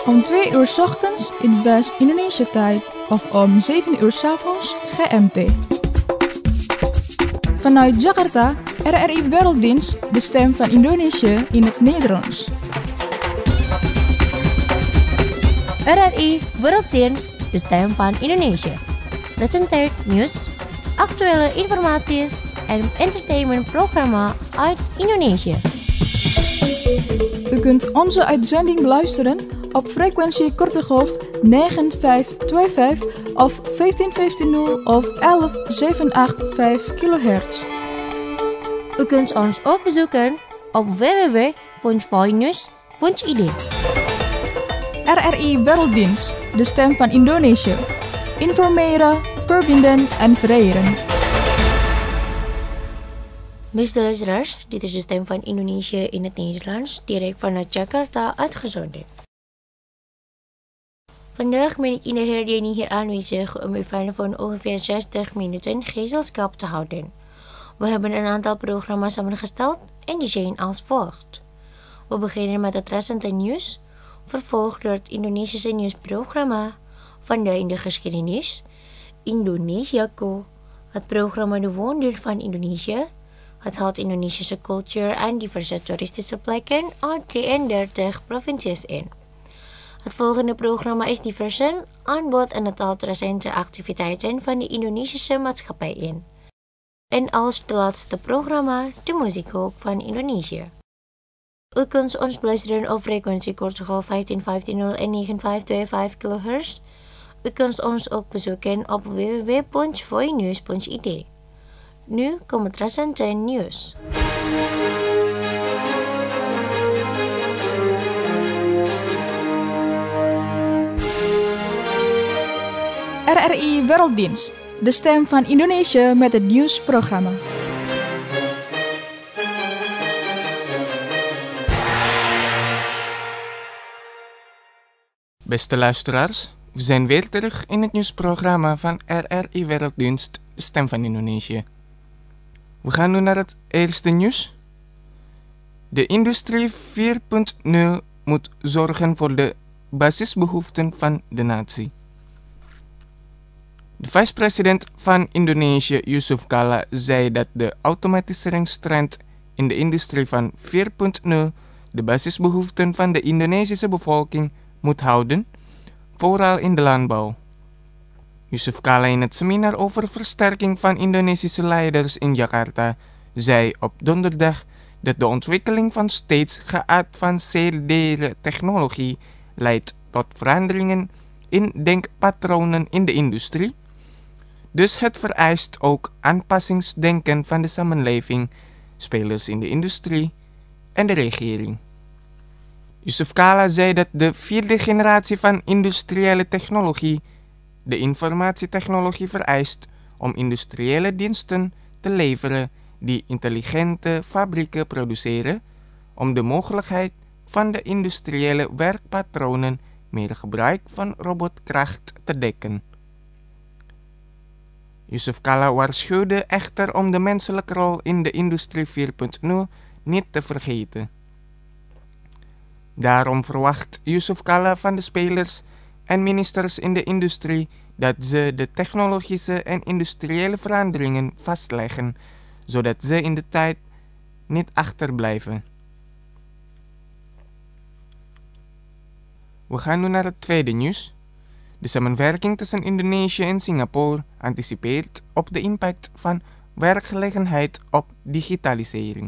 Om 2 uur 's ochtends in West-Indonesia-tijd of om 7 uur 's avonds GMT. Vanuit Jakarta, RRI Werelddienst, de stem van Indonesië in het Nederlands. RRI Werelddienst, de stem van Indonesië. Presenteert nieuws, actuele informaties en entertainmentprogramma uit Indonesië. U kunt onze uitzending beluisteren op frequentie korte golf 9525 of 15150 of 11785 kHz. U kunt ons ook bezoeken op www.voinews.id. RRI Werelddienst, de stem van Indonesië. Informeren, verbinden en vereren. Beste luisteraars, dit is de stem van Indonesië in het Nederlands, direct vanuit Jakarta uitgezonden. Vandaag ben ik in de herdenking hier aanwezig om u van ongeveer 60 minuten gezelschap te houden. We hebben een aantal programma's samengesteld en die zijn als volgt. We beginnen met het recente nieuws, vervolgd door het Indonesische nieuwsprogramma Vandaag in de geschiedenis, Indonesiaku, het programma De Wonder van Indonesië, het houdt Indonesische cultuur en diverse toeristische plekken uit 33 provincies in. Het volgende programma is diverse aanbod en het houdt recente activiteiten van de Indonesische maatschappij in. En als de laatste programma de muziekhoek van Indonesië. U kunt ons beluisteren op frequentie kortgolf 15150 en 9525 kHz. U kunt ons ook bezoeken op www.voinews.id. Nu komt het recente nieuws. RRI Werelddienst, de stem van Indonesië met het nieuwsprogramma. Beste luisteraars, we zijn weer terug in het nieuwsprogramma van RRI Werelddienst, de stem van Indonesië. We gaan nu naar het eerste nieuws. De industrie 4.0 moet zorgen voor de basisbehoeften van de natie. De vice-president van Indonesië, Yusuf Kala, zei dat de automatiseringstrend in de industrie van 4.0 de basisbehoeften van de Indonesische bevolking moet houden, vooral in de landbouw. Yusuf Kala in het seminar over versterking van Indonesische leiders in Jakarta zei op donderdag dat de ontwikkeling van steeds geavanceerdere technologie leidt tot veranderingen in denkpatronen in de industrie. Dus het vereist ook aanpassingsdenken van de samenleving, spelers in de industrie en de regering. Yusuf Kala zei dat de vierde generatie van industriële technologie de informatietechnologie vereist om industriële diensten te leveren die intelligente fabrieken produceren, om de mogelijkheid van de industriële werkpatronen meer gebruik van robotkracht te dekken. Yusuf Kala waarschuwde echter om de menselijke rol in de industrie 4.0 niet te vergeten. Daarom verwacht Yusuf Kala van de spelers en ministers in de industrie dat ze de technologische en industriële veranderingen vastleggen, zodat ze in de tijd niet achterblijven. We gaan nu naar het tweede nieuws. De samenwerking tussen Indonesië en Singapore anticipeert op de impact van werkgelegenheid op digitalisering.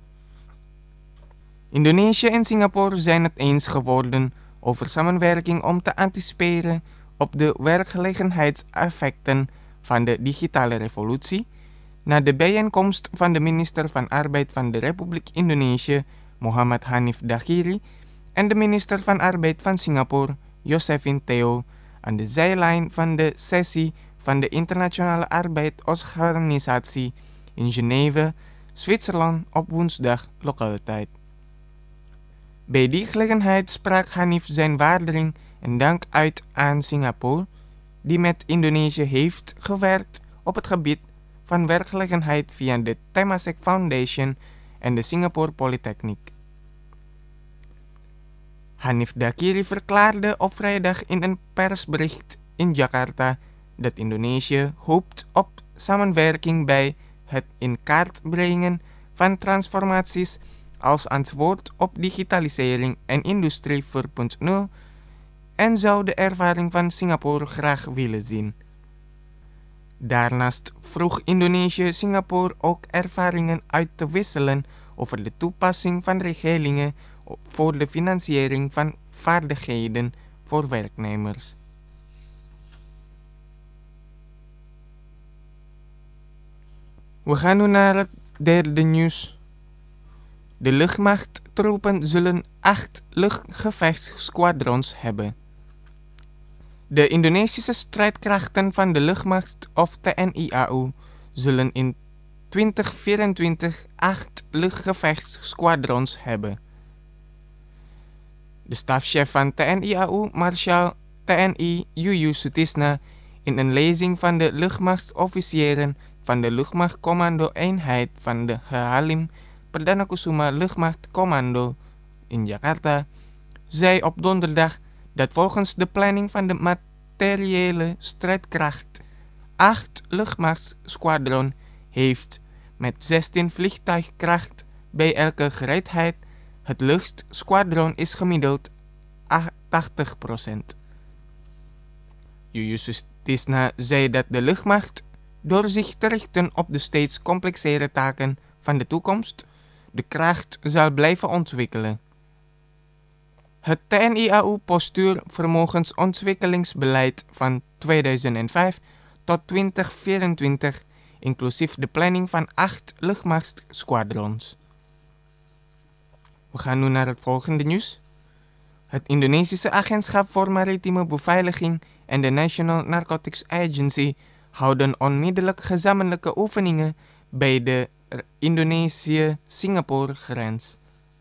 Indonesië en Singapore zijn het eens geworden over samenwerking om te anticiperen op de werkgelegenheidseffecten van de digitale revolutie, na de bijeenkomst van de minister van Arbeid van de Republiek Indonesië, Muhammad Hanif Dakiri, en de minister van Arbeid van Singapore, Josephine Teo, aan de zijlijn van de sessie van de Internationale Arbeidsorganisatie in Geneve, Zwitserland op woensdag lokale tijd. Bij die gelegenheid sprak Hanif zijn waardering en dank uit aan Singapore, die met Indonesië heeft gewerkt op het gebied van werkgelegenheid via de Temasek Foundation en de Singapore Polytechnic. Hanif Dakiri verklaarde op vrijdag in een persbericht in Jakarta dat Indonesië hoopt op samenwerking bij het in kaart brengen van transformaties als antwoord op digitalisering en industrie 4.0 en zou de ervaring van Singapore graag willen zien. Daarnaast vroeg Indonesië Singapore ook ervaringen uit te wisselen over de toepassing van regelingen voor de financiering van vaardigheden voor werknemers. We gaan nu naar het derde nieuws. De luchtmachttroepen zullen 8 luchtgevechtssquadrons hebben. De Indonesische strijdkrachten van de luchtmacht of TNI-AU zullen in 2024 8 luchtgevechtssquadrons hebben. De stafchef van TNI-AU, Marshal TNI Yuyu Sutisna, in een lezing van de luchtmachtsofficieren van de luchtmachtcommando-eenheid van de Halim Perdana Kusuma Luchtmachtcommando in Jakarta, zei op donderdag dat volgens de planning van de materiële strijdkracht 8 luchtmachtssquadron heeft met 16 vliegtuigkracht bij elke gereedheid. Het luchtsquadron is gemiddeld 80%. Yuyu Sutisna zei dat de luchtmacht, door zich te richten op de steeds complexere taken van de toekomst, de kracht zal blijven ontwikkelen. Het TNI-AU-postuurvermogensontwikkelingsbeleid van 2005 tot 2024, inclusief de planning van 8 luchtmachtssquadrons. We gaan nu naar het volgende nieuws. Het Indonesische Agentschap voor Maritieme Beveiliging en de National Narcotics Agency houden onmiddellijk gezamenlijke oefeningen bij de Indonesië-Singapore-grens.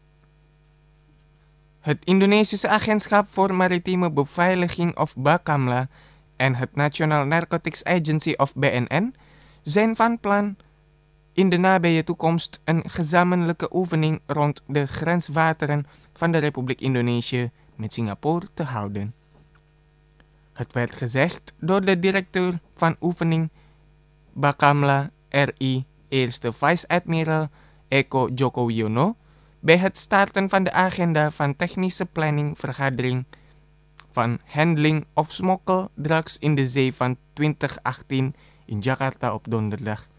Het Indonesische Agentschap voor Maritieme Beveiliging of Bakamla en het National Narcotics Agency of BNN zijn van plan in de nabije toekomst een gezamenlijke oefening rond de grenswateren van de Republiek Indonesië met Singapore te houden. Het werd gezegd door de directeur van oefening Bakamla RI, eerste vice-admiral Eko Joko Wiono, bij het starten van de agenda van technische planning vergadering van handling of smokkel drugs in de zee van 2018 in Jakarta op donderdag.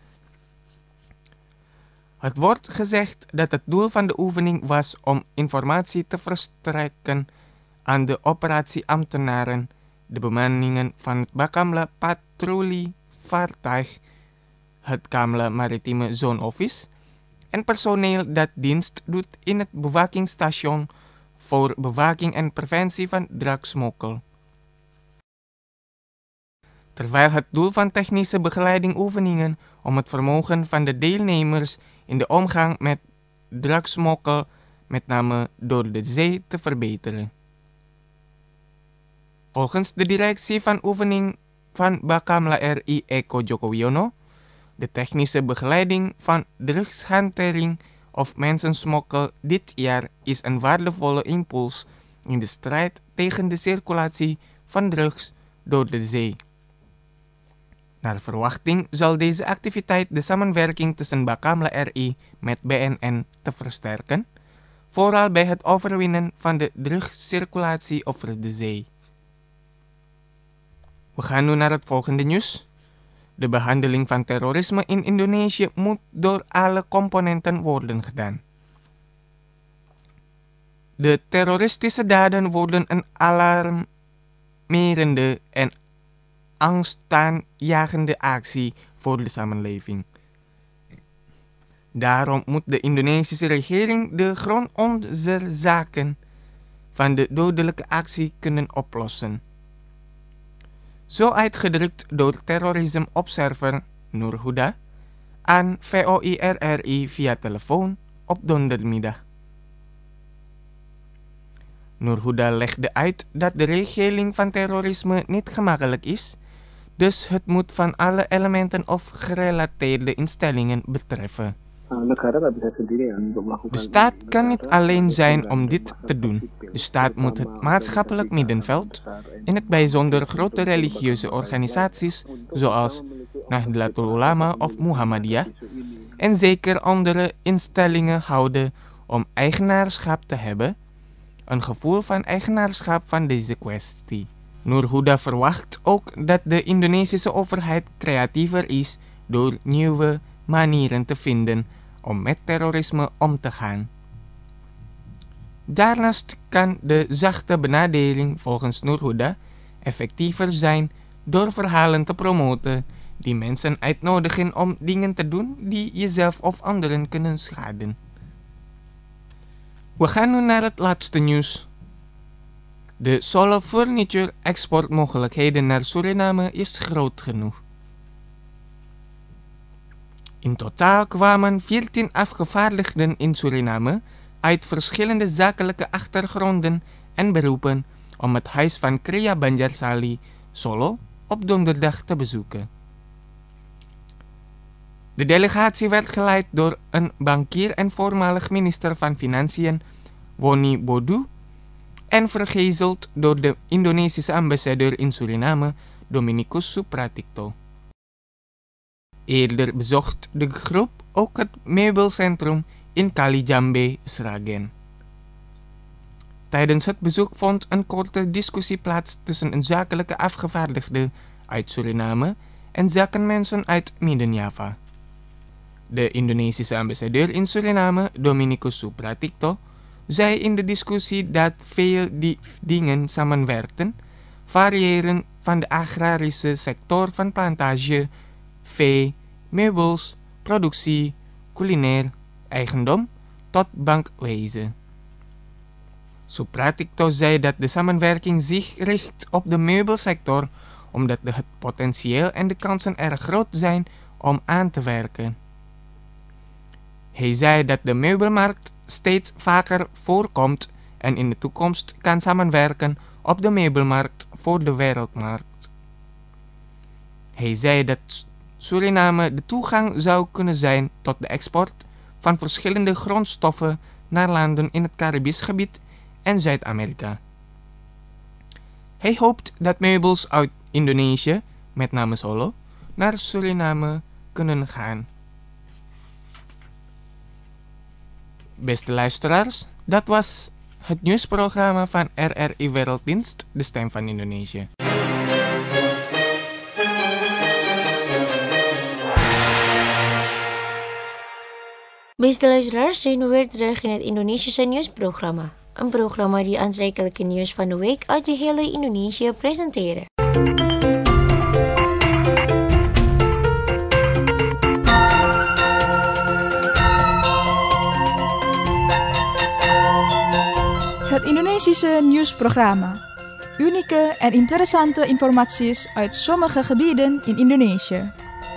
Het wordt gezegd dat het doel van de oefening was om informatie te verstrekken aan de operatieambtenaren, de bemanningen van het Bakamla patrolievaartuig, het Kamla Maritieme Zone Office en personeel dat dienst doet in het bewakingsstation voor bewaking en preventie van drugsmokkel. Terwijl het doel van technische begeleiding oefeningen om het vermogen van de deelnemers in de omgang met drugsmokkel, met name door de zee, te verbeteren. Volgens de directie van oefening van Bakamla RI Eko Joko Wiono, de technische begeleiding van drugshantering of mensensmokkel dit jaar is een waardevolle impuls in de strijd tegen de circulatie van drugs door de zee. Naar verwachting zal deze activiteit de samenwerking tussen Bakamla RI met BNN te versterken, vooral bij het overwinnen van de drugscirculatie over de zee. We gaan nu naar het volgende nieuws. De behandeling van terrorisme in Indonesië moet door alle componenten worden gedaan. De terroristische daden worden een alarmerende en angstaanjagende actie voor de samenleving. Daarom moet de Indonesische regering de grondoorzaken van de dodelijke actie kunnen oplossen. Zo uitgedrukt door Terrorism Observer Nur Huda aan VOI-RRI via telefoon op donderdagmiddag. Nur Huda legde uit dat de regeling van terrorisme niet gemakkelijk is, dus het moet van alle elementen of gerelateerde instellingen betreffen. De staat kan niet alleen zijn om dit te doen. De staat moet het maatschappelijk middenveld, in het bijzonder grote religieuze organisaties zoals Nahdlatul Ulama of Muhammadiyah, en zeker andere instellingen houden om eigenaarschap te hebben, een gevoel van eigenaarschap van deze kwestie. Nur Huda verwacht ook dat de Indonesische overheid creatiever is door nieuwe manieren te vinden om met terrorisme om te gaan. Daarnaast kan de zachte benadeling volgens Nur Huda effectiever zijn door verhalen te promoten die mensen uitnodigen om dingen te doen die jezelf of anderen kunnen schaden. We gaan nu naar het laatste nieuws. De Solo Furniture exportmogelijkheden naar Suriname is groot genoeg. In totaal kwamen 14 afgevaardigden in Suriname uit verschillende zakelijke achtergronden en beroepen om het huis van Kria Banjarsali, Solo, op donderdag te bezoeken. De delegatie werd geleid door een bankier en voormalig minister van Financiën, Woni Bodu, en vergezeld door de Indonesische ambassadeur in Suriname, Dominikus Supratikto. Eerder bezocht de groep ook het meubelcentrum in Kalijambe, Sragen. Tijdens het bezoek vond een korte discussie plaats tussen een zakelijke afgevaardigde uit Suriname en zakenmensen uit Midden-Java. De Indonesische ambassadeur in Suriname, Dominikus Supratikto, zei in de discussie dat veel die dingen samenwerkten, variëren van de agrarische sector van plantage, vee, meubels, productie, culinair, eigendom tot bankwezen. Supratikto zei dat de samenwerking zich richt op de meubelsector omdat het potentieel en de kansen erg groot zijn om aan te werken. Hij zei dat de meubelmarkt steeds vaker voorkomt en in de toekomst kan samenwerken op de meubelmarkt voor de wereldmarkt. Hij zei dat Suriname de toegang zou kunnen zijn tot de export van verschillende grondstoffen naar landen in het Caribisch gebied en Zuid-Amerika. Hij hoopt dat meubels uit Indonesië, met name Solo, naar Suriname kunnen gaan. Beste luisteraars, dat was het nieuwsprogramma van RRI Werelddienst, de stem van Indonesië. Beste luisteraars, zijn we weer terug in het Indonesische nieuwsprogramma. Een programma die aantrekkelijke nieuws van de week uit de hele Indonesië presenteren. Het Indonesische nieuwsprogramma. Unieke en interessante informaties uit sommige gebieden in Indonesië.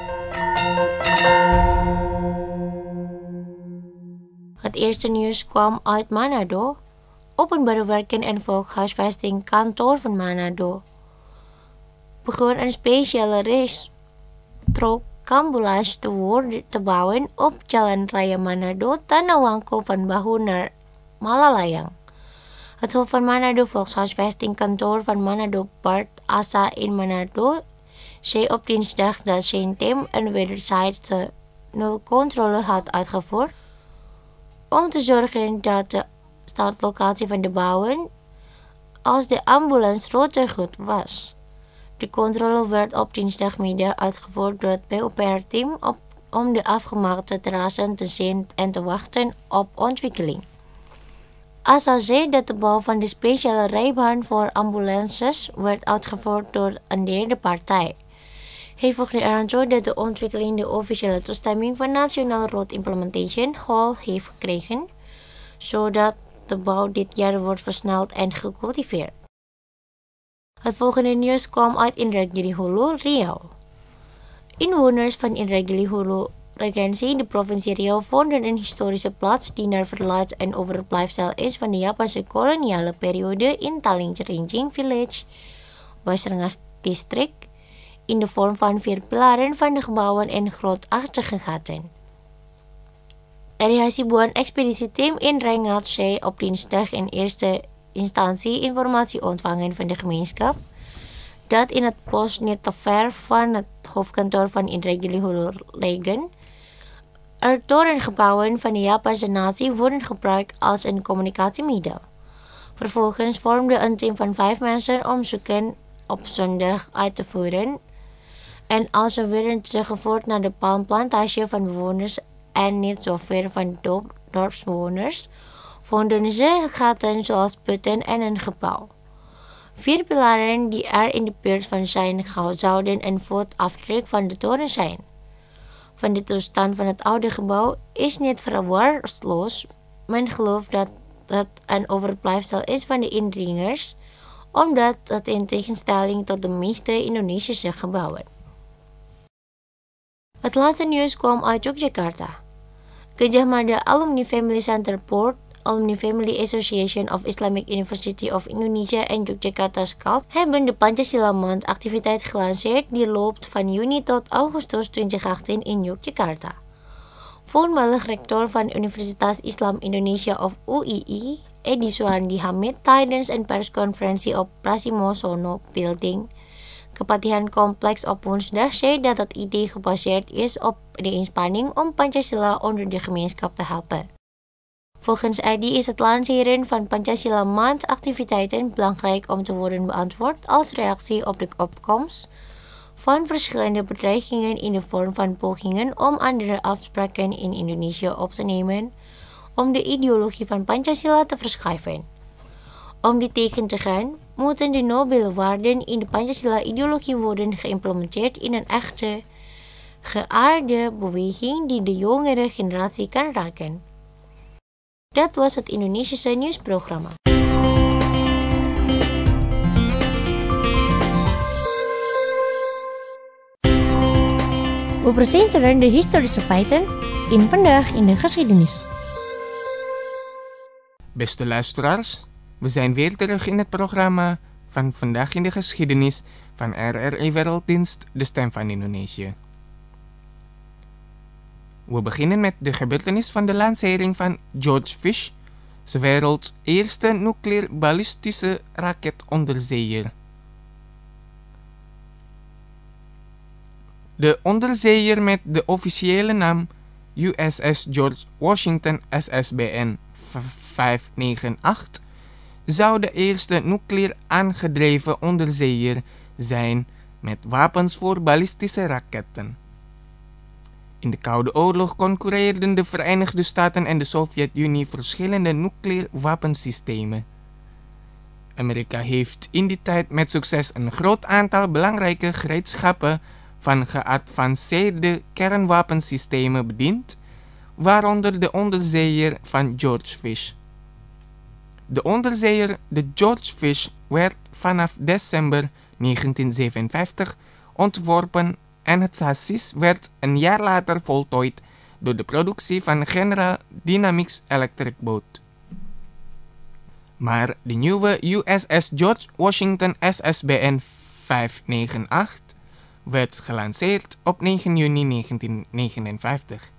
Het eerste nieuws kwam uit Manado. Openbare werken en volkshuisvesting kantoor van Manado begon een speciale reis-trok-ambulance te bouwen op Jalan Raya Manado, Tanawangko van Bahu naar Malalayang. Het hoofd van Manado volkshuisvesting kantoor van Manado Part Asa in Manado zei op dinsdag dat zijn team een wederzijdse nulcontrole had uitgevoerd om te zorgen dat de startlocatie van de bouwen als de ambulanceroute goed was. De controle werd op dinsdagmiddag uitgevoerd door het PUPR-team om de afgemaakte terrassen te zien en te wachten op ontwikkeling. Asa zei dat de bouw van de speciale rijbaan voor ambulances werd uitgevoerd door een derde partij. Hij voegde eraan toe dat de ontwikkeling de officiële toestemming van National Road Implementation Hall heeft gekregen, zodat de bouw dit jaar wordt versneld en gecultiveerd. Het volgende nieuws kwam uit Indragiri Hulu, Riau. Inwoners van Indragiri Hulu Regency, de provincie Riau, vonden een historische plaats die naar verluidt een overblijfsel is van de Japanse koloniale periode in Taling-Rinjing Village, Basrangas District, in de vorm van 4 pilaren van de gebouwen en grootachtige gaten. Er is een expeditieteam in Rijnlandzee op dinsdag in eerste instantie informatie ontvangen van de gemeenschap dat in het bos niet te ver van het hoofdkantoor van Indra liggen er torengebouwen van de Japanse natie worden gebruikt als een communicatiemiddel. Vervolgens vormde een team van 5 mensen om zoeken op zondag uit te voeren en als ze werden teruggevoerd naar de palmplantage van bewoners en niet zo ver van dorpsbewoners, vonden ze gaten zoals putten en een gebouw. 4 pilaren die er in de buurt van zijn zouden een voetafdruk van de toren zijn. Van de toestand van het oude gebouw is niet verwaarloosd. Men gelooft dat het een overblijfsel is van de indringers, omdat het in tegenstelling tot de meeste Indonesische gebouwen. Het laatste nieuws kwam uit Yogyakarta. Gajah Mada Alumni Family Center Board, Alumni Family Association of Islamic University of Indonesia en Yogyakarta SCALP hebben de Pancasila Maand activiteit gelanceerd die loopt van juni tot augustus 2018 in Yogyakarta. Voormalig rector van Universitas Islam Indonesia of UII, Edi Suhandi Hamid, tijdens een persconferentie op Prasimosono Building, Kepatihan Kompleks op woensdag, zei dat het idee gebaseerd is op de inspanning om Pancasila onder de gemeenschap te helpen. Volgens Edi is het lanceren van Pancasila Maand activiteiten belangrijk om te worden beantwoord als reactie op de opkomst van verschillende bedreigingen in de vorm van pogingen om andere afspraken in Indonesië op te nemen om de ideologie van Pancasila te verschuiven. Om dit tegen te gaan, moeten de nobele waarden in de Pancasila-ideologie worden geïmplementeerd in een echte, geaarde beweging die de jongere generatie kan raken. Dat was het Indonesische nieuwsprogramma. We presenteren de historische feiten in Vandaag in de Geschiedenis. Beste luisteraars, we zijn weer terug in het programma van Vandaag in de Geschiedenis van RRI Werelddienst, de Stem van Indonesië. We beginnen met de gebeurtenis van de lancering van George Fish, 's werelds eerste nuclear-ballistische raketonderzeeër. De onderzeeër met de officiële naam USS George Washington SSBN 598 zou de eerste nucleair aangedreven onderzeeër zijn met wapens voor ballistische raketten. In de Koude Oorlog concurreerden de Verenigde Staten en de Sovjet-Unie verschillende nucleair wapensystemen. Amerika heeft in die tijd met succes een groot aantal belangrijke gereedschappen van geavanceerde kernwapensystemen bediend, waaronder de onderzeeër van George Fish. De onderzeeër de George Fish werd vanaf december 1957 ontworpen en het chassis werd een jaar later voltooid door de productie van General Dynamics Electric Boat. Maar de nieuwe USS George Washington SSBN 598 werd gelanceerd op 9 juni 1959.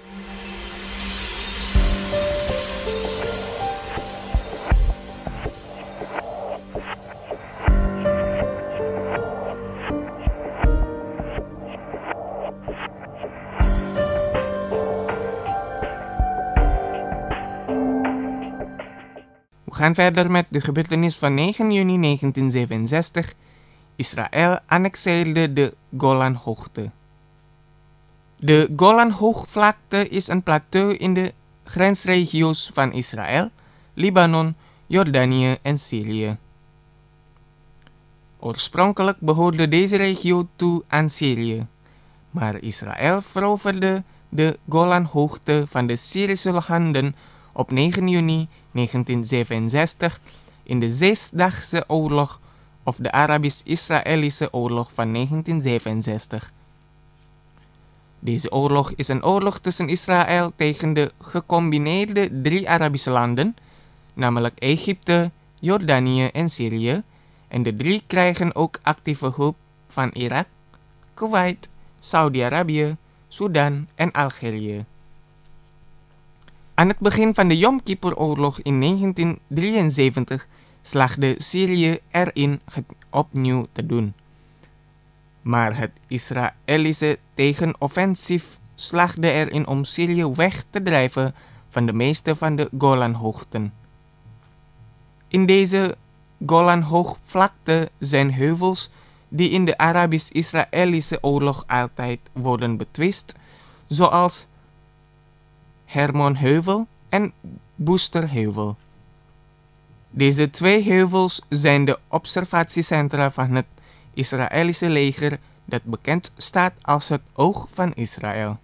We gaan verder met de gebeurtenis van 9 juni 1967. Israël annexeerde de Golanhoogte. De Golanhoogvlakte is een plateau in de grensregio's van Israël, Libanon, Jordanië en Syrië. Oorspronkelijk behoorde deze regio toe aan Syrië, maar Israël veroverde de Golanhoogte van de Syrische handen op 9 juni 1967 in de Zesdaagse Oorlog of de Arabisch-Israëlische Oorlog van 1967. Deze oorlog is een oorlog tussen Israël tegen de gecombineerde 3 Arabische landen, namelijk Egypte, Jordanië en Syrië, en de 3 krijgen ook actieve hulp van Irak, Kuwait, Saudi-Arabië, Sudan en Algerije. Aan het begin van de Yom Kippur-oorlog in 1973 slaagde Syrië erin het opnieuw te doen. Maar het Israëlische tegenoffensief slaagde erin om Syrië weg te drijven van de meeste van de Golanhoogten. In deze Golanhoogvlakte zijn heuvels die in de Arabisch-Israëlische oorlog altijd worden betwist, zoals Hermonheuvel en Boosterheuvel. Deze twee heuvels zijn de observatiecentra van het Israëlische leger dat bekend staat als het Oog van Israël.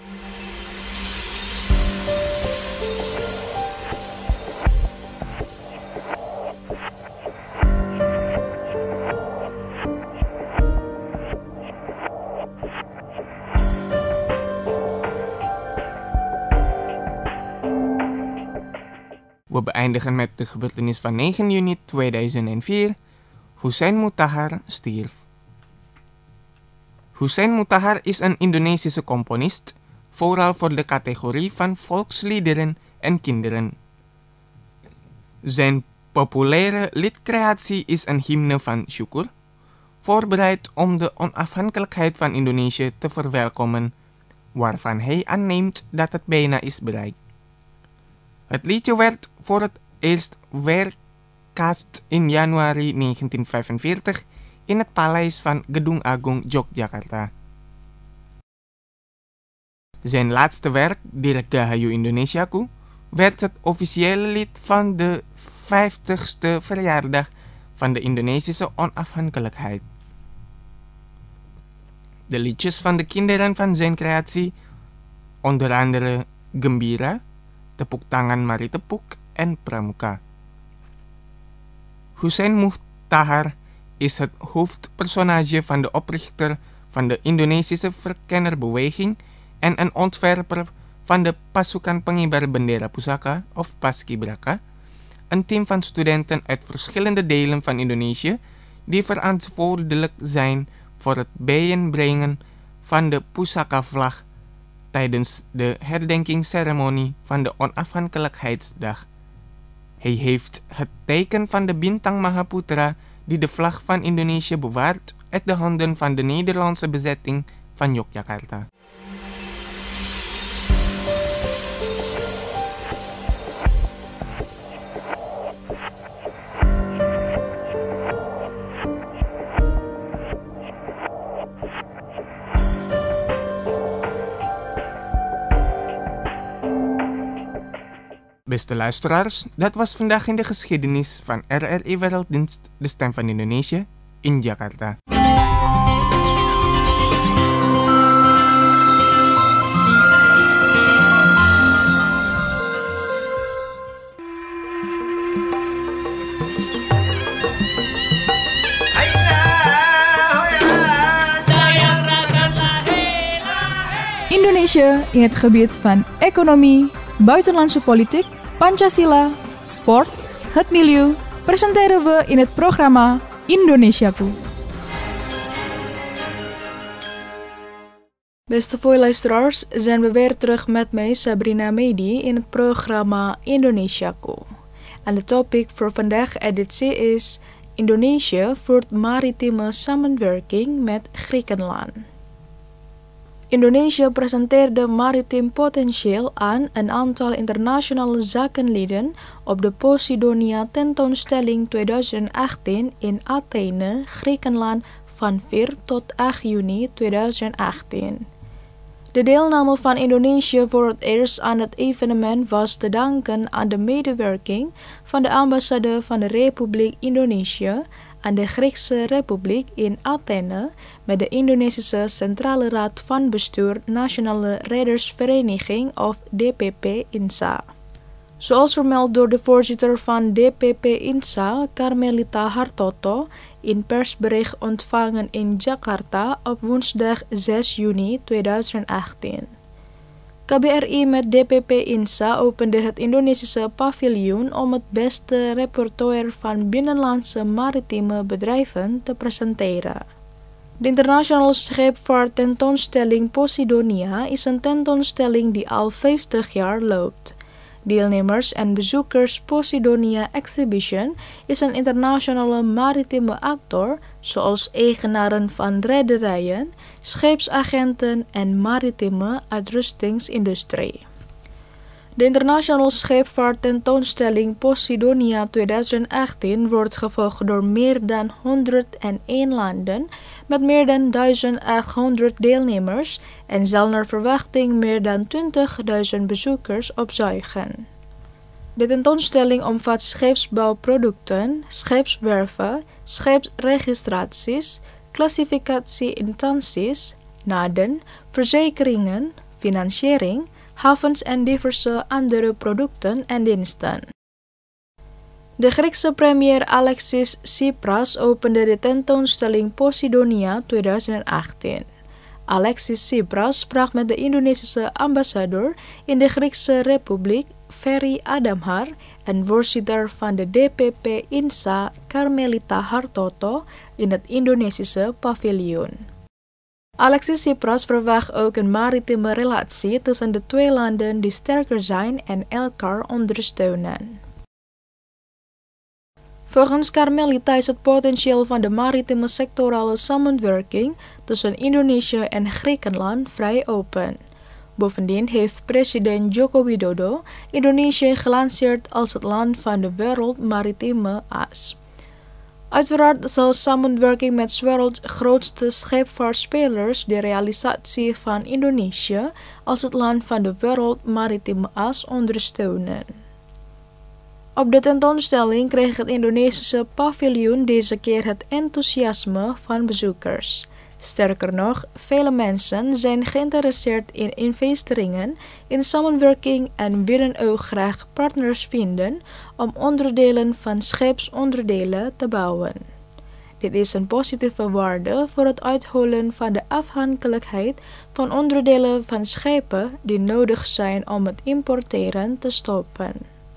We beëindigen met de gebeurtenis van 9 juni 2004. Hussein Mutahar stierf. Hussein Mutahar is een Indonesische componist, vooral voor de categorie van volksliederen en kinderen. Zijn populaire liedcreatie is een hymne van Syukur, voorbereid om de onafhankelijkheid van Indonesië te verwelkomen, waarvan hij aanneemt dat het bijna is bereikt. Het liedje werd voor het eerst weerkaatst in januari 1945 in het paleis van Gedung Agung Yogyakarta. Zijn laatste werk, Dirgahayu Indonesiaku, werd het officiële lied van de 50ste verjaardag van de Indonesische onafhankelijkheid. De liedjes van de kinderen van zijn creatie, onder andere Gembira, Tepuk Tangan Mari Tepuk en Pramuka. Hussein Mutahar is het hoofdpersonage van de oprichter van de Indonesische Verkennerbeweging en een ontwerper van de Pasukan Pengibar Bendera Pusaka of Paskibraka, een team van studenten uit verschillende delen van Indonesië die verantwoordelijk zijn voor het bijeenbrengen van de Pusaka-vlag tijdens de herdenkingsceremonie van de onafhankelijkheidsdag. Hij heeft het teken van de Bintang Mahaputra die de vlag van Indonesië bewaart uit de handen van de Nederlandse bezetting van Yogyakarta. Beste luisteraars, dat was vandaag in de geschiedenis van RRI Werelddienst, de stem van Indonesië, in Jakarta. Indonesia in het gebied van economie, buitenlandse politiek, Pancasila, sport, het milieu, presenteren we in het programma Indonesiaku. Beste luisteraars, zijn we weer terug met mij Sabrina Medi in het programma Indonesiaku. En de topic voor vandaag editie is Indonesië voert maritieme samenwerking met Griekenland. Indonesië presenteerde maritiem potentieel aan een aantal internationale zakenlieden op de Posidonia tentoonstelling 2018 in Athene, Griekenland van 4 tot 8 juni 2018. De deelname van Indonesië voor het eerst aan het evenement was te danken aan de medewerking van de ambassade van de Republiek Indonesië aan de Griekse Republiek in Athene met de Indonesische Centrale Raad van Bestuur Nationale Reddersvereniging of DPP-INSA. Zoals vermeld door de voorzitter van DPP-INSA, Carmelita Hartoto, in persbericht ontvangen in Jakarta op woensdag 6 juni 2018. KBRI met DPP-INSA opende het Indonesische paviljoen om het beste repertoire van binnenlandse maritieme bedrijven te presenteren. De internationale scheepvaarttentoonstelling Posidonia is een tentoonstelling die al 50 jaar loopt. Deelnemers en bezoekers Posidonia Exhibition is een internationale maritieme actor, zoals eigenaren van rederijen, scheepsagenten en maritieme uitrustingsindustrie. De internationale scheepvaarttentoonstelling Posidonia 2018 wordt gevolgd door meer dan 101 landen met meer dan 1800 deelnemers en zal naar verwachting meer dan 20.000 bezoekers opzuigen. De tentoonstelling omvat scheepsbouwproducten, scheepswerven, scheepsregistraties, klassificatieinstanties, naden, verzekeringen, financiering, havens en diverse andere producten en diensten. De Griekse premier Alexis Tsipras opende de tentoonstelling Posidonia 2018. Alexis Tsipras sprak met de Indonesische ambassadeur in de Griekse Republiek, Ferry Adamhar, en voorzitter van de DPP INSA, Carmelita Hartoto, in het Indonesische paviljoen. Alexis Tsipras verwacht ook een maritieme relatie tussen de twee landen die sterker zijn en elkaar ondersteunen. Volgens Carmelita is het potentieel van de maritieme sectorale samenwerking tussen Indonesië en Griekenland vrij open. Bovendien heeft president Joko Widodo Indonesië gelanceerd als het land van de wereld maritieme as. Uiteraard zal samenwerking met 's werelds grootste scheepvaartspelers de realisatie van Indonesië als het land van de wereld maritieme as ondersteunen. Op de tentoonstelling kreeg het Indonesische paviljoen deze keer het enthousiasme van bezoekers. Sterker nog, vele mensen zijn geïnteresseerd in investeringen, in samenwerking en willen ook graag partners vinden om onderdelen van scheepsonderdelen te bouwen. Dit is een positieve waarde voor het uithollen van de afhankelijkheid van onderdelen van schepen die nodig zijn om het importeren te stoppen.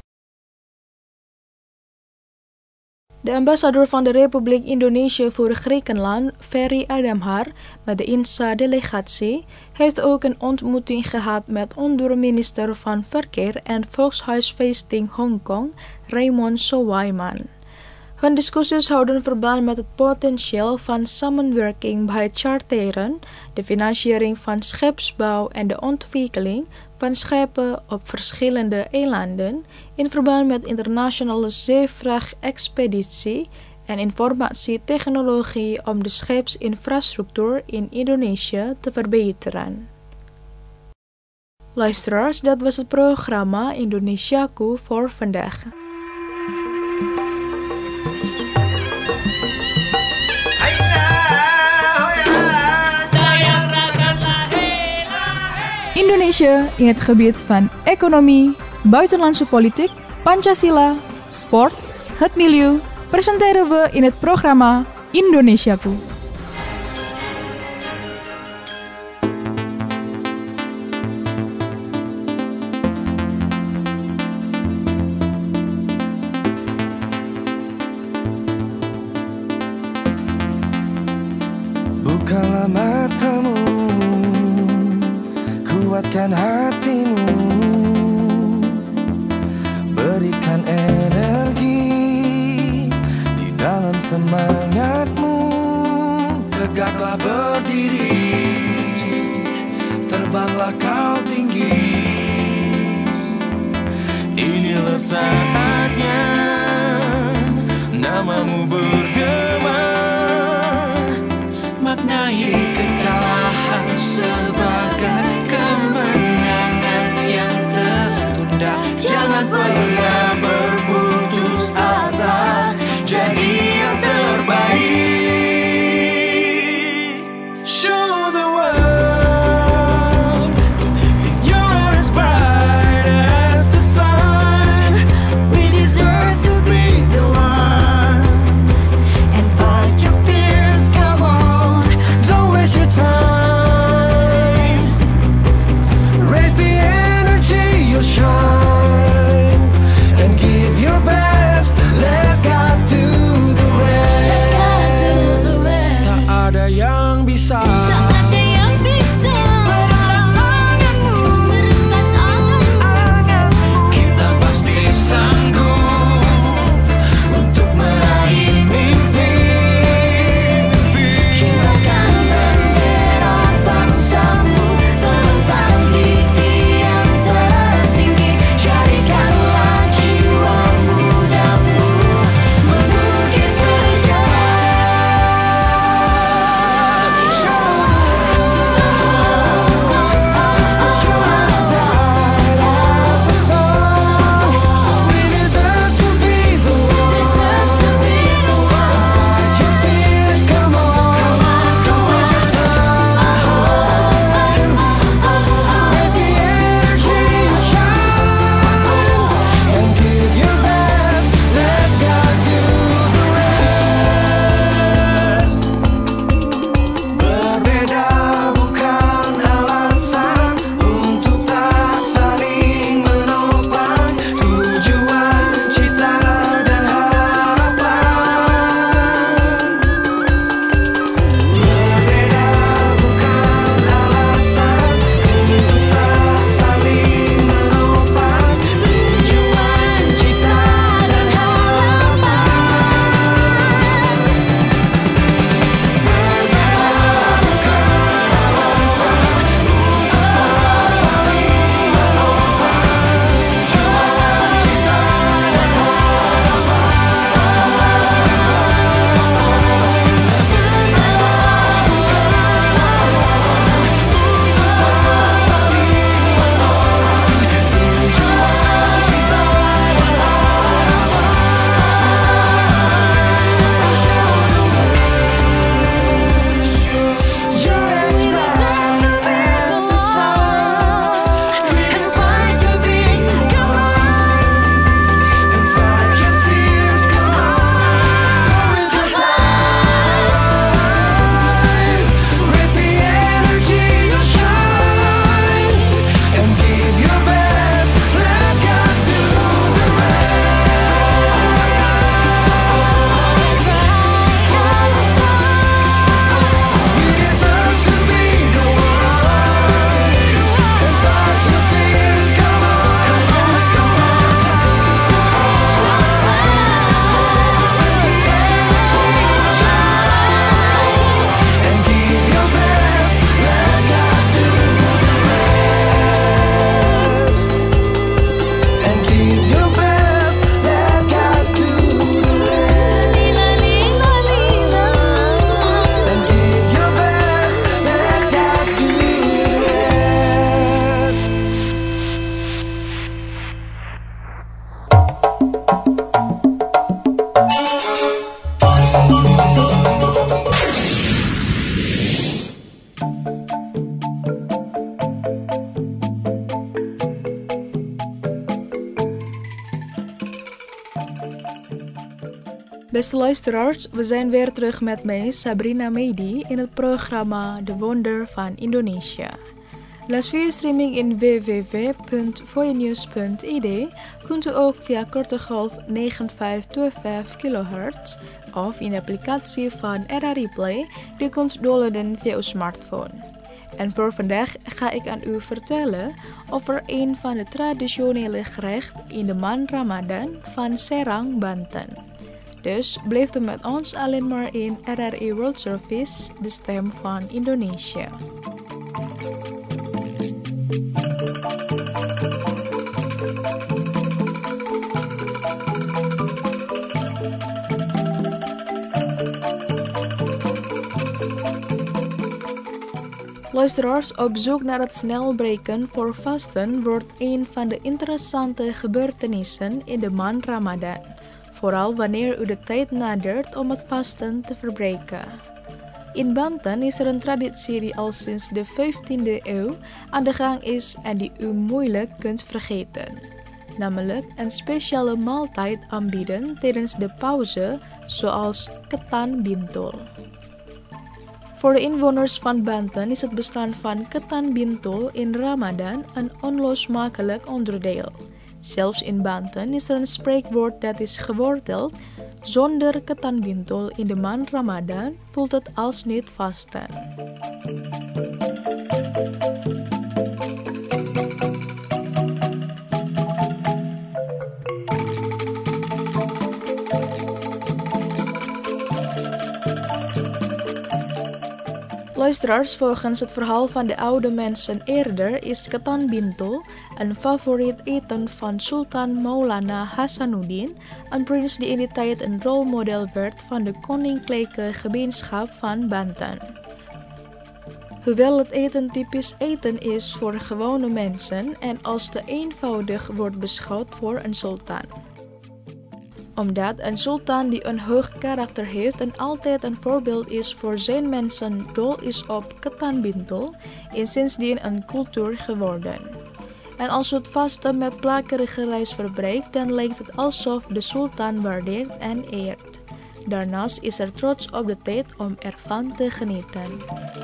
De ambassadeur van de Republiek Indonesië voor Griekenland, Ferry Adamhar, met de INSA-delegatie, heeft ook een ontmoeting gehad met onderminister van Verkeer en Volkshuisvesting Hongkong, Raymond Sowijman. Hun discussies houden verband met het potentieel van samenwerking bij het charteren, de financiering van scheepsbouw en de ontwikkeling van schepen op verschillende eilanden in verband met internationale zeevrachtexpeditie en informatietechnologie om de scheepsinfrastructuur in Indonesië te verbeteren. Luisteraars, dat was het programma Indonesiaku voor vandaag. Indonesië in het gebied van economie, buitenlandse politiek, Pancasila, sport, het milieu, presenteren we in het programma Indonesiaku. Bukalah matamu, kuatkan hatimu, berikan energi di dalam semangatmu. Tegaklah berdiri, terbanglah kau tinggi. Inilah saatnya namamu bergema, maknai kekalahan sebagai kemenangan yang tertunda. Jangan pernah berputus asa, jadi yang terbaik. Show the world you're as bright as the sun. We deserve to be the one Beste luisteraars, we zijn weer terug met mij, Sabrina Medi, in het programma De Wonder van Indonesië. Luister via streaming in www.voinews.id kunt u ook via korte golf 9525 kHz of in de applicatie van RRI Play die kunt downloaden via uw smartphone. En voor vandaag ga ik aan u vertellen over een van de traditionele gerechten in de maand Ramadan van Serang, Banten. Dus blijf u met ons alleen maar in RRI World Service, de stem van Indonesië. Luisteraars, op zoek naar het snel breken voor vasten wordt een van de interessante gebeurtenissen in de maand Ramadan. Vooral wanneer u de tijd nadert om het vasten te verbreken. In Banten is er een traditie die al sinds de 15e eeuw aan de gang is en die u moeilijk kunt vergeten. Namelijk een speciale maaltijd aanbieden tijdens de pauze, zoals ketan bintol. Voor de inwoners van Banten is het bestaan van ketan bintol in Ramadan een onlosmakelijk onderdeel. Zelfs in Banten is er een spreekwoord dat is geworteld: zonder ketan bintol in de maand Ramadan voelt het als niet vasten. Luisteraars, volgens het verhaal van de oude mensen eerder is ketan bintol een favoriet eten van Sultan Maulana Hasanuddin, een prins die in die tijd een rolmodel werd van de koninklijke gemeenschap van Banten. Hoewel het eten typisch eten is voor gewone mensen en als te eenvoudig wordt beschouwd voor een sultan. Omdat een sultan die een hoog karakter heeft en altijd een voorbeeld is voor zijn mensen dol is op ketan bintol, is sindsdien een cultuur geworden. En als u het vasten met plakkerige rijst verbreekt, dan lijkt het alsof de sultan waardeert en eert. Daarnaast is er trots op de tijd om ervan te genieten.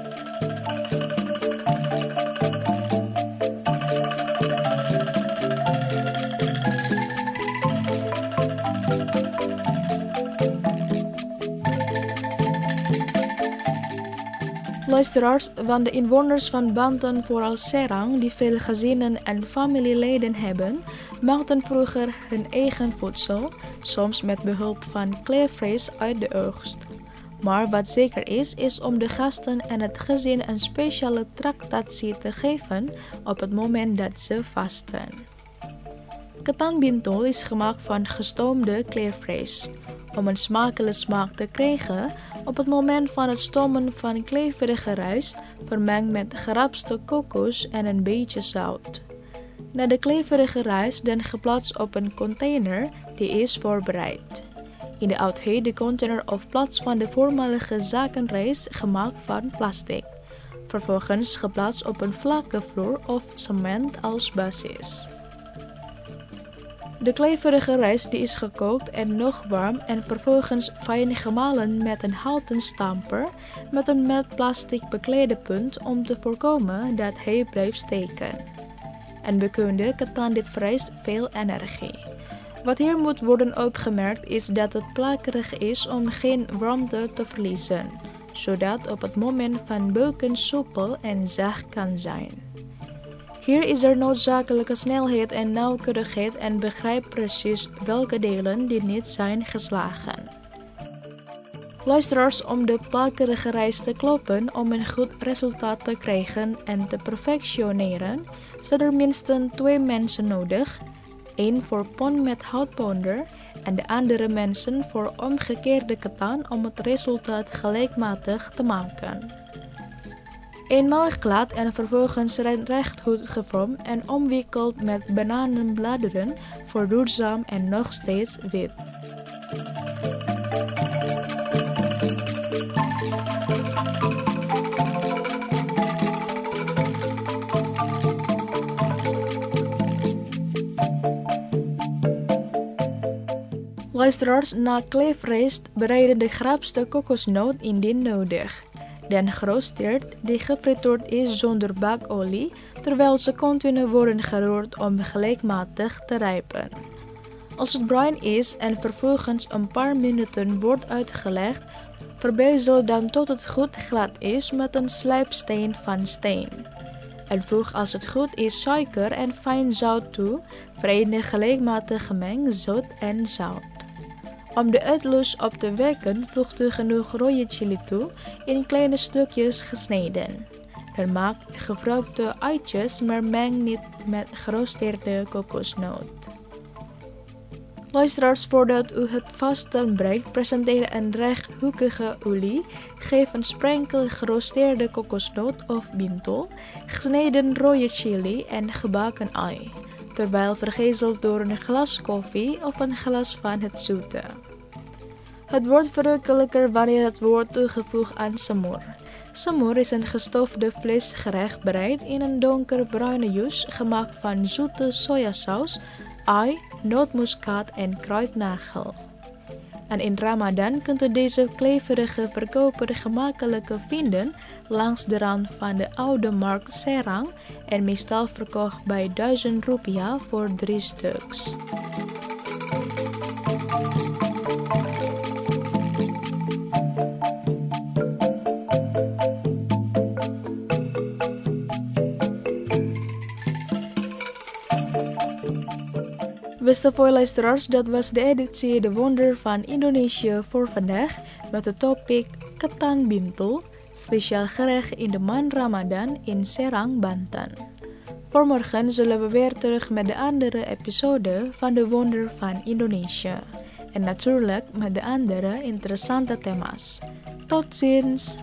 Luisteraars, van de inwoners van Banten, vooral Serang, die veel gezinnen en familieleden hebben, maakten vroeger hun eigen voedsel, soms met behulp van kleefvlees uit de oogst. Maar wat zeker is om de gasten en het gezin een speciale tractatie te geven op het moment dat ze vasten. Ketan bintol is gemaakt van gestoomde kleefvlees. Om een smakelijke smaak te krijgen, op het moment van het stomen van kleverige rijst, vermengd met gerapste kokos en een beetje zout. Na de kleverige rijst dan geplaatst op een container die is voorbereid. In de oudheid de container of plaats van de voormalige zakenrijst gemaakt van plastic. Vervolgens geplaatst op een vlakke vloer of cement als basis. De kleverige rijst die is gekookt en nog warm en vervolgens fijn gemalen met een houten stamper met een met plastic beklede punt om te voorkomen dat hij blijft steken. En bekunde ketan dit vereist veel energie. Wat hier moet worden opgemerkt is dat het plakkerig is om geen warmte te verliezen, zodat op het moment van beuken soepel en zacht kan zijn. Hier is er noodzakelijke snelheid en nauwkeurigheid en begrijp precies welke delen die niet zijn geslagen. Luisteraars, om de plakkerige rijst te kloppen om een goed resultaat te krijgen en te perfectioneren, zijn er minstens 2 mensen nodig, 1 voor pon met houtponder en de andere mensen voor omgekeerde ketan om het resultaat gelijkmatig te maken. Eenmaal glad en vervolgens recht goed gevormd en omwikkeld met bananenbladeren voor duurzaam en nog steeds wit. Luisteraars, na kleefrijst bereiden de grapste kokosnoot indien nodig. Dan geroosterd die gefrituurd is zonder bakolie, terwijl ze continu worden geroerd om gelijkmatig te rijpen. Als het bruin is en vervolgens een paar minuten wordt uitgelegd, verbezel dan tot het goed glad is met een slijpsteen van steen. En voeg als het goed is suiker en fijn zout toe, verenig gelijkmatig gemengd zout en zout. Om de uitlus op te wekken voegt u genoeg rode chili toe, in kleine stukjes gesneden. Dan maak gefrookte uitjes, maar meng niet met geroosterde kokosnoot. Luisteraars, voordat u het vasten brengt, presenteer een rechthoekige olie. Geef een sprenkel geroosterde kokosnoot of bintol, gesneden rode chili en gebakken ui, terwijl vergezeld door een glas koffie of een glas van het zoete. Het wordt verrukkelijker wanneer het wordt toegevoegd aan samoer. Samoer is een gestofde vleesgerecht bereid in een donkerbruine jus gemaakt van zoete sojasaus, ui, nootmuskaat en kruidnagel. En in Ramadan kunt u deze kleverige verkoper gemakkelijk vinden langs de rand van de oude markt Serang en meestal verkocht bij 1000 rupiah voor 3 stuks. Beste luisteraars, dat was de editie De Wonder van Indonesië voor vandaag met de topic ketan bintul, speciaal gerecht in de maand Ramadan in Serang, Banten. Voor morgen zullen we weer terug met de andere episode van De Wonder van Indonesië. En natuurlijk met de andere interessante thema's. Tot ziens!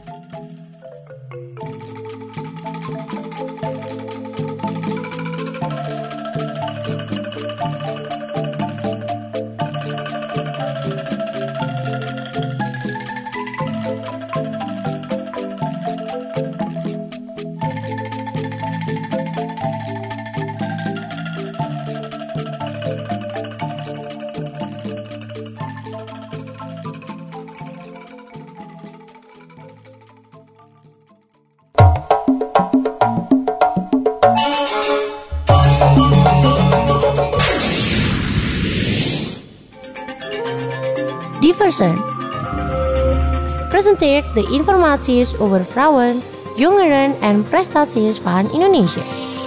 Diversen presenteert de informaties over vrouwen, jongeren en prestaties van Indonesië.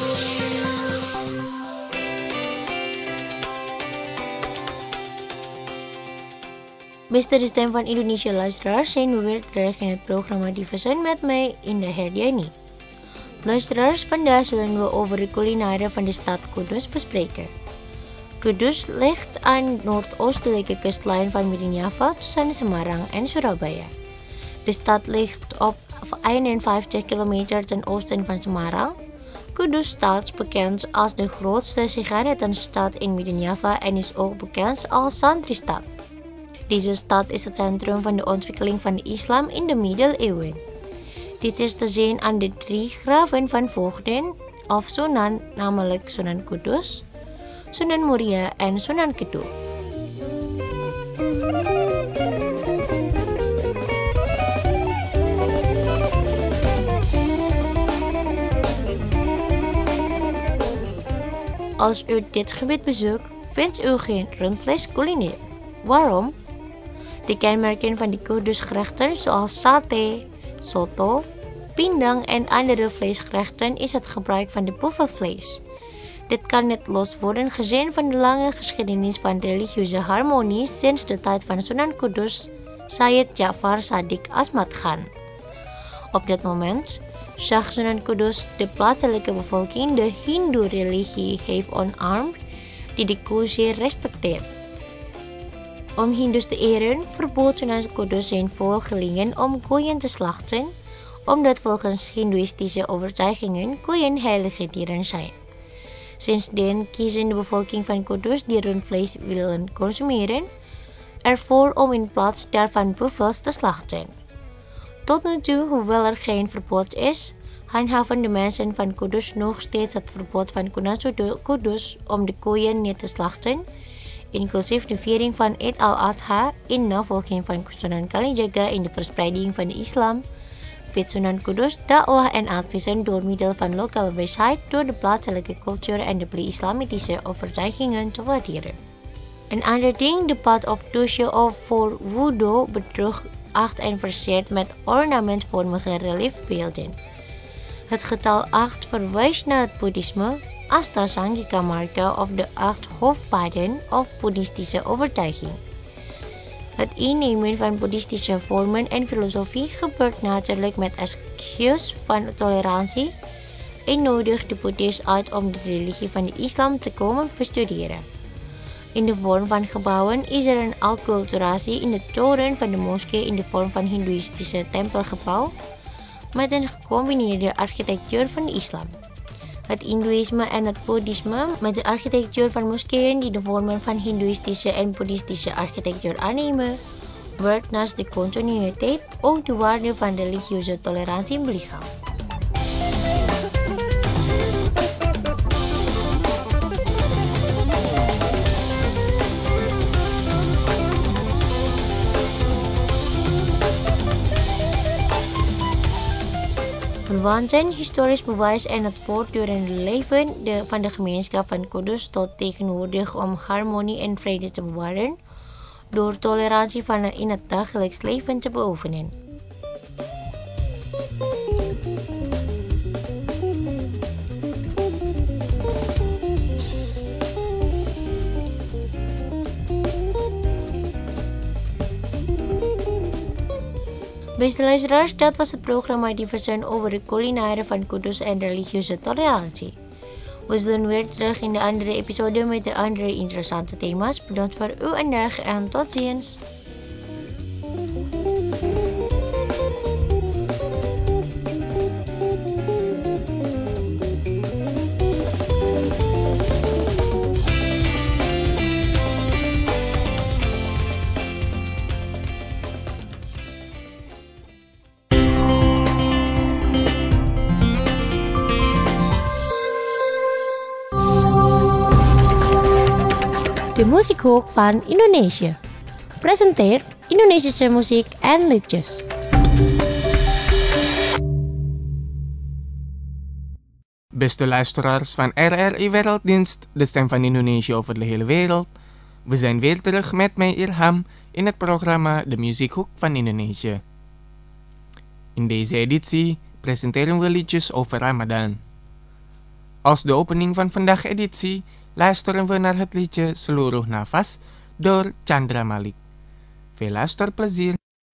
Beste de Stem van Indonesië luisteraars, zijn we weer terug in het programma Diversen met mij, Indah Herdiani. Luisteraars, vandaag zullen we over de culinare van de stad Kudus bespreken. Kudus ligt aan noordoostelijke kustlijn van Midden-Java tussen Semarang en Surabaya. De stad ligt op 51 kilometer ten oosten van Semarang. Kudus staat bekend als de grootste sigarettenstad in Midden-Java en is ook bekend als Santri-stad. Deze stad is het centrum van de ontwikkeling van de islam in de middeleeuwen. Dit is te zien aan de 3 graven van voogden of Sunan, namelijk Sunan Kudus, Sunan Muria en Sunan Kidul. Als u dit gebied bezoekt, vindt u geen rundvlees culinair. Waarom? De kenmerken van de Kudus-gerechten zoals sate, soto, pindang en andere vleesgerechten is het gebruik van de buffelvlees. Dit kan niet los worden gezien van de lange geschiedenis van religieuze harmonie sinds de tijd van Sunan Kudus, Sayyid Ja'far Sadiq Ahmad Khan. Op dit moment zag Sunan Kudus de plaatselijke bevolking de Hindoe-religie heeft omarmd die de koe zeer respecteert. Om Hindus te eren verbood Sunan Kudus zijn volgelingen om koeien te slachten, omdat volgens Hindoeïstische overtuigingen koeien heilige dieren zijn. Sindsdien kiezen de bevolking van Kudus die rundvlees willen consumeren, ervoor om in plaats daarvan buffels te slachten. Tot nu toe, hoewel er geen verbod is, handhaven de mensen van Kudus nog steeds het verbod van Sunan Kudus om de koeien niet te slachten, inclusief de viering van Eid al-Adha in navolging van Sunan Kalijaga in de verspreiding van de islam, biedt Sunan Kudus dakwah en adviezen door middel van lokale wijsheid door de plaatselijke cultuur en de pre-islamitische overtuigingen te waarderen. Een ander ding, de pot of douche of voor wudu bedroeg 8 en versierd met ornamentvormige reliefbeelden. Het getal 8 verwijst naar het boeddhisme, Astasangika marka of de 8 hoofdpaden of boeddhistische overtuiging. Het innemen van boeddhistische vormen en filosofie gebeurt natuurlijk met excuus van tolerantie en nodigt de boeddhist uit om de religie van de islam te komen bestuderen. In de vorm van gebouwen is er een acculturatie in de toren van de moskee in de vorm van hindoeïstische tempelgebouw met een gecombineerde architectuur van de islam. Het hindoeïsme en het boeddhisme met de architectuur van moskeeën die de vormen van hindoeïstische en boeddhistische architectuur aannemen, wordt naast de continuïteit ook de waarde van religieuze tolerantie belichaamd. Verwanten, historisch bewijs en het voortdurende leven van de gemeenschap van Kudus tot tegenwoordig om harmonie en vrede te bewaren, door tolerantie in het dagelijks leven te beoefenen. Beste luisteraars, dat was het programma Diversen over de culinare van Kudus en religieuze tolerantie. We zullen weer terug in de andere episode met de andere interessante thema's. Bedankt voor uw aandacht en tot ziens. De muziekhoek van Indonesië. Presenteert Indonesische muziek en liedjes. Beste luisteraars van RRI Werelddienst, de stem van Indonesië over de hele wereld. We zijn weer terug met mij Irham in het programma De Muziekhoek van Indonesië. In deze editie presenteren we liedjes over Ramadan. Als de opening van vandaag editie luisteren we naar het liedje Seluruh Nafas door Chandra Malik. Veel luisterplezier.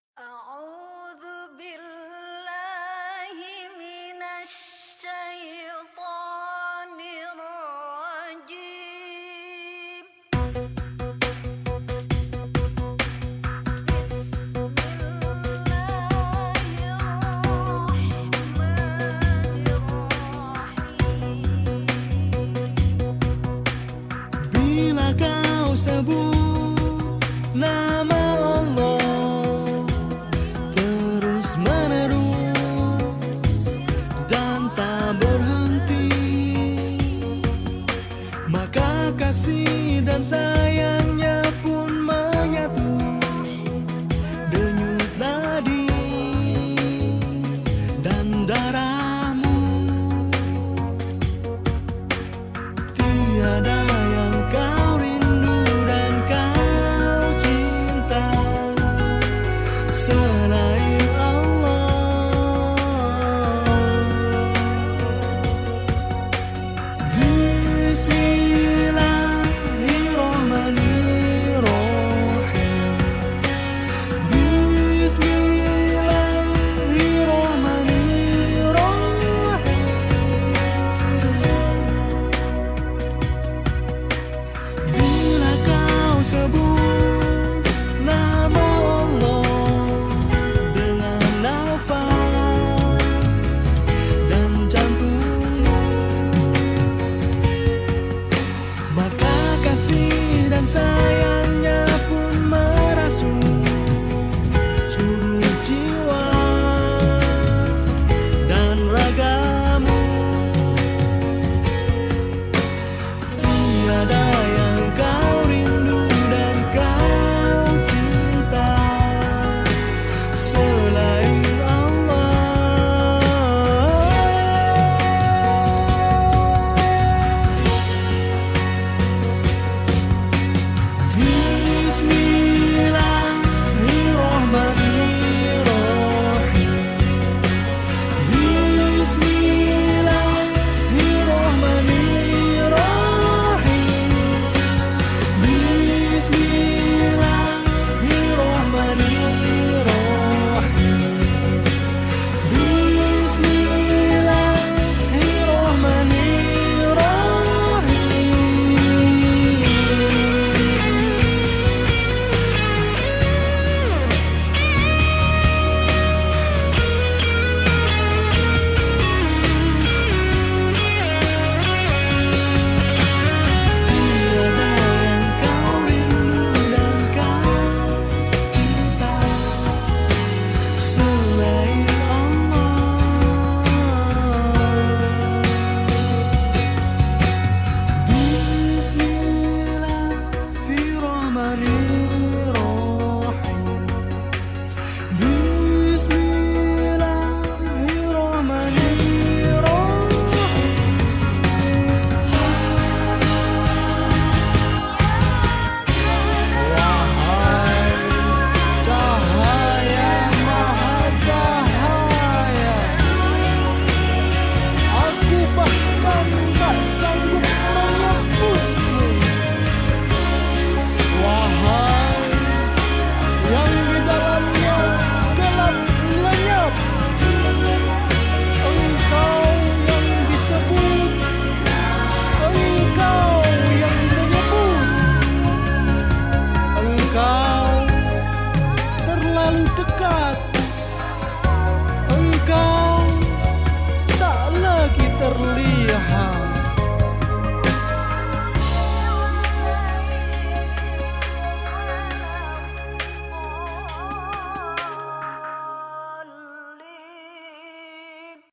Bila kau sebut nama Allah terus menerus dan tak berhenti, maka kasih dan sayangnya pun menyatu, denyut nadi dan darahmu. Tiada yang kau rindu dan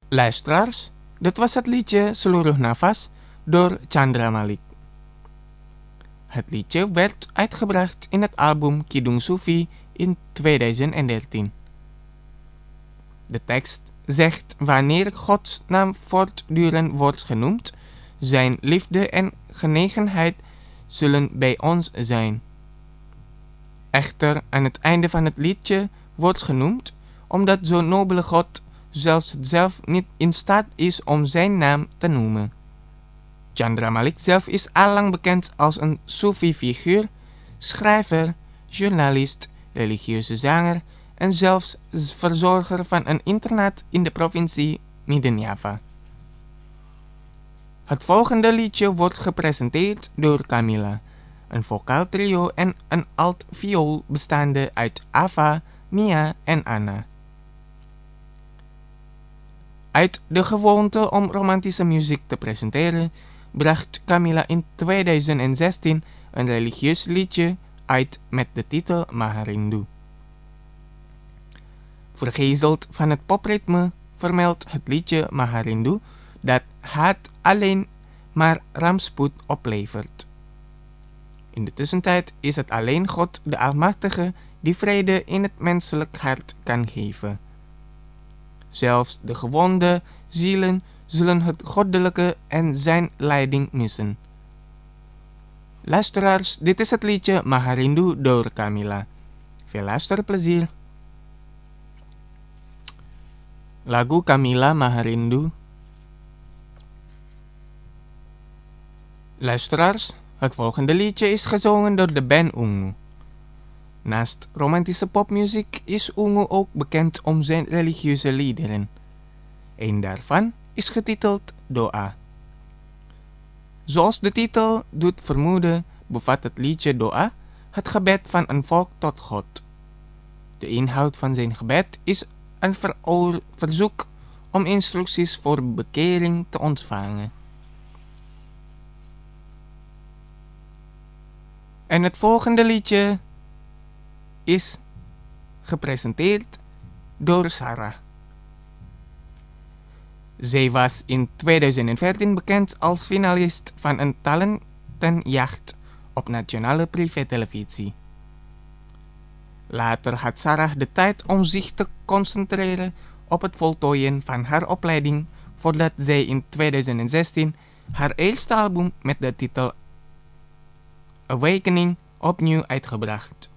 Luisteraars, dit was het liedje Seluruh Nafas door Chandra Malik. Het liedje werd uitgebracht in het album Kidung Sufi in 2013. De tekst zegt: wanneer Gods naam voortdurend wordt genoemd, zijn liefde en genegenheid zullen bij ons zijn. Echter, aan het einde van het liedje wordt genoemd, omdat zo'n nobele God zelf niet in staat is om zijn naam te noemen. Chandra Malik zelf is allang bekend als een Soefi-figuur, schrijver, journalist, religieuze zanger en zelfs verzorger van een internaat in de provincie Midden-Java. Het volgende liedje wordt gepresenteerd door Camilla, een vocaal trio en een alt-viool bestaande uit Ava, Mia en Anna. Uit de gewoonte om romantische muziek te presenteren, bracht Camilla in 2016 een religieus liedje uit met de titel Maharindu. Vergezeld van het popritme vermeldt het liedje Maharindu dat haat alleen maar rampspoed oplevert. In de tussentijd is het alleen God de Almachtige die vrede in het menselijk hart kan geven. Zelfs de gewonde zielen zullen het goddelijke en zijn leiding missen. Luisteraars, dit is het liedje Maharindu door Camilla. Veel luisterplezier. Lagu Camilla Maharindu. Luisteraars, het volgende liedje is gezongen door de band Ungu. Naast romantische popmuziek is Ungu ook bekend om zijn religieuze liederen. Een daarvan is getiteld Doa. Zoals de titel doet vermoeden, bevat het liedje Doa het gebed van een volk tot God. De inhoud van zijn gebed is een verzoek om instructies voor bekering te ontvangen. En het volgende liedje is gepresenteerd door Sarah. Zij was in 2014 bekend als finalist van een talentenjacht op nationale privé-televisie. Later had Sarah de tijd om zich te concentreren op het voltooien van haar opleiding voordat zij in 2016 haar eerste album met de titel Awakening opnieuw uitgebracht.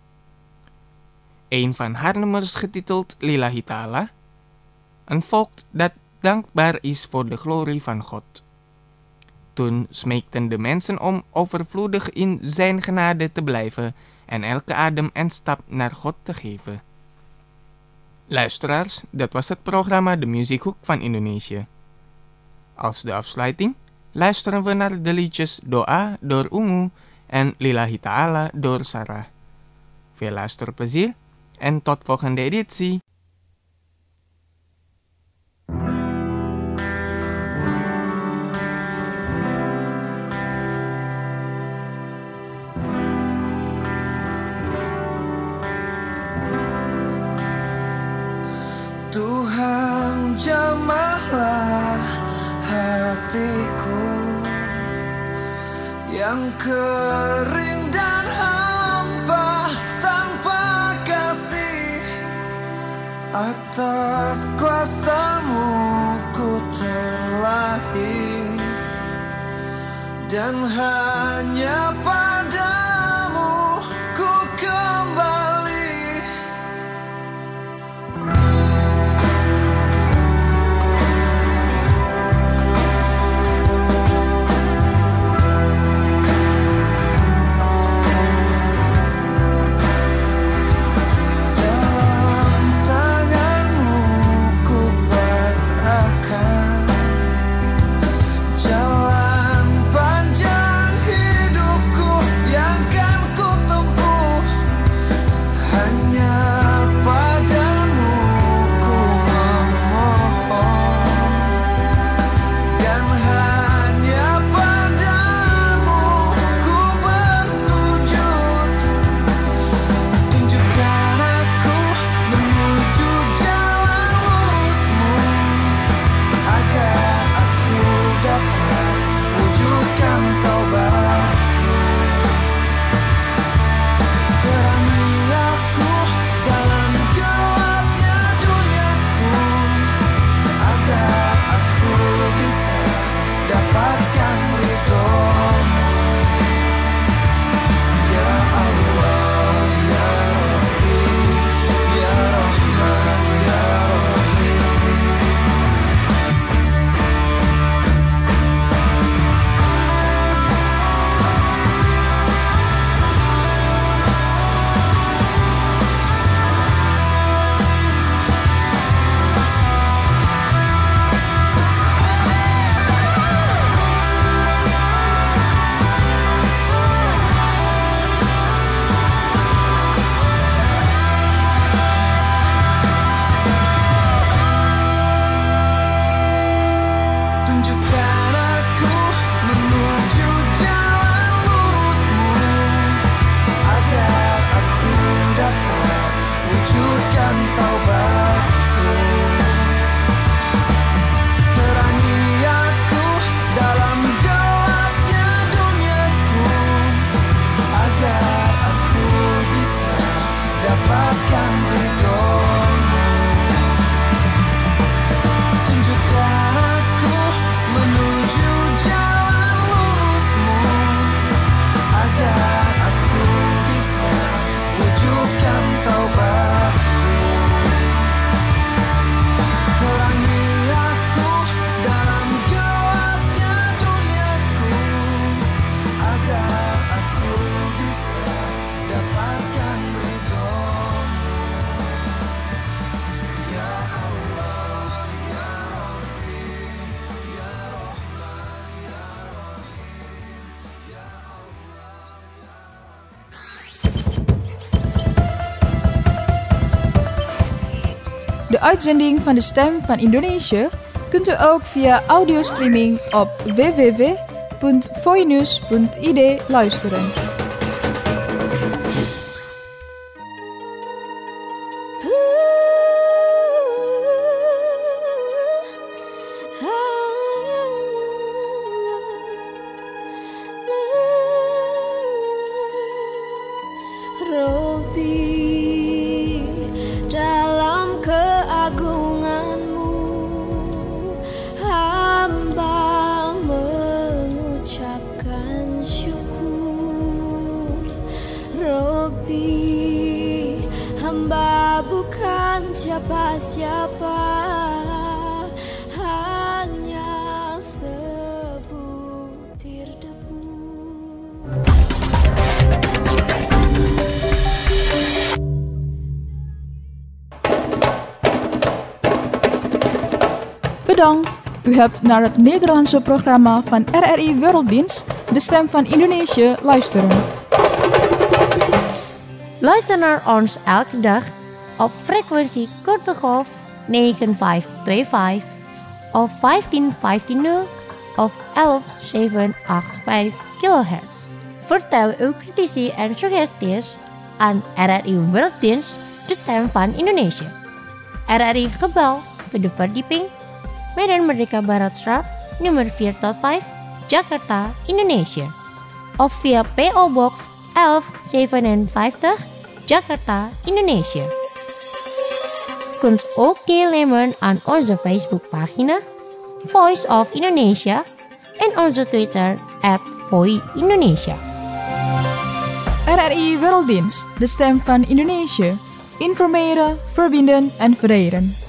Een van haar nummers getiteld Lillahi Ta'ala, een volk dat dankbaar is voor de glorie van God. Toen smeekten de mensen om overvloedig in zijn genade te blijven en elke adem en stap naar God te geven. Luisteraars, dat was het programma De Muziekhoek van Indonesië. Als de afsluiting luisteren we naar de liedjes Doa door Ungu en Lillahi Ta'ala door Sarah. Veel luisterplezier en tot volgende editie. Tuhan jamahlah hatiku yang kering dan hampa tanpa kasih. Atas kuasa-Mu ku terlahir dan hanya padamu ku kembali. Jalan panjang hidupku uitzending van de Stem van Indonesië kunt u ook via audiostreaming op www.voinews.id luisteren. Siapa-siapa, hanya sebutir debu. Bedankt, u hebt naar het Nederlandse programma van RRI Werelddienst, de Stem van Indonesië, luisteren. Luister naar ons elke dag op frequentie korte golf 9525 of 15150 of 11785 kHz. Vertel uw kritici en suggesties aan RRI Werelddienst, de Stem van Indonesië. RRI Gebouw, Vierde Verdieping, Medan Merdeka Baratstraat, nummer 4-5, Jakarta, Indonesië. Of via PO Box 1157, Jakarta, Indonesië. Kunt ook deelnemen aan onze Facebookpagina Voice of Indonesia en onze Twitter @VoiIndonesia. RRI Werelddienst, de Stem van Indonesië. Informeren, verbinden en verenigen.